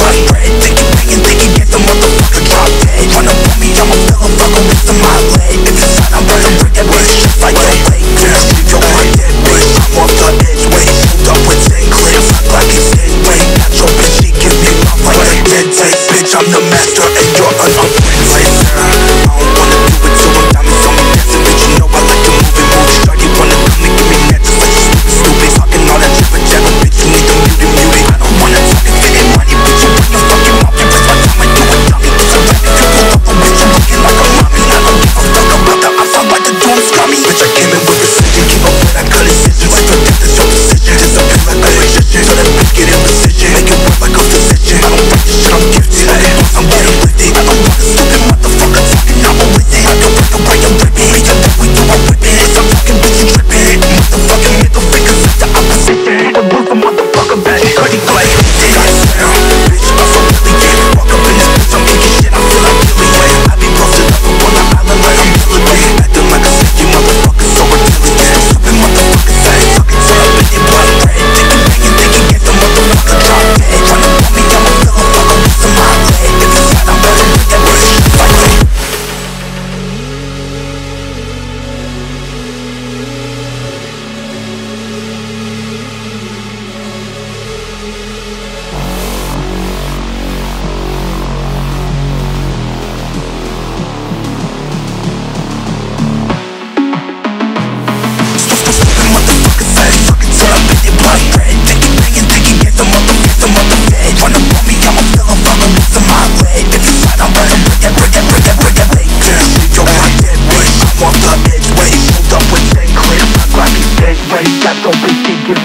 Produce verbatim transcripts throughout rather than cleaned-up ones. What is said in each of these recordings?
blood red. Think you banging, think you get the motherfucker drop dead. Run up on me, I'ma fill a fucker with some my leg. If it's hot, I'm gonna break that bitch just like your leg. Gonna sleep your mind dead, bitch. I'm off the edge, wait. Hold up with ten clips, act like it's dead weight. Got your bitch, she give me love like a dead tape. Bitch, I'm the master and you're an apprentice. I don't wanna do it till I'm diamonds on me dancing. Bitch, you know I like to move it, move. Shawty wanna come and give me that just like you stupid, stupid. Talking all that jibber jabber, bitch, you need to mute it, mute it. I don't wanna talk and fit in money, bitch, you run your fucking mouth. You waste my time and you a dummy. It's a rap if you pull up a bitch, you looking like a mommy. I don't give a fuck about that, I sound like the doom scummy. Bitch, I came in with precision, keep up with that cut incision. Like your death is your decision, disappear like a magician. So that bitch get in position, make it work like a physician. I don't write this shit, I'm gifted, I'm getting lifted. I don't want a stupid motherfucker talking, I'm a with it. I can break away, I'm ripping, me and what we do, I'm whipping. If I'm talking, bitch, you tripping. Motherfucking middle fingers like the opposition. The roof a motherfucker back, cutty blade. Goddamn, bitch, I'm so really get. Walk up in this bitch, I'm kicking shit, I feel like Gillian. I be posted up up on the island like I'm Gilligan. Acting like a snake, you motherfuckers so intelligent. Stupid motherfuckers say, talking to up in your blood red. Think you banging, think you get the motherfucker drop dead. Run up on me, I'ma fill a fucker with some hot leg. If it's hot, I'm gonna break that bitch just like that.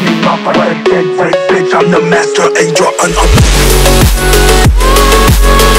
I'm the master and you're an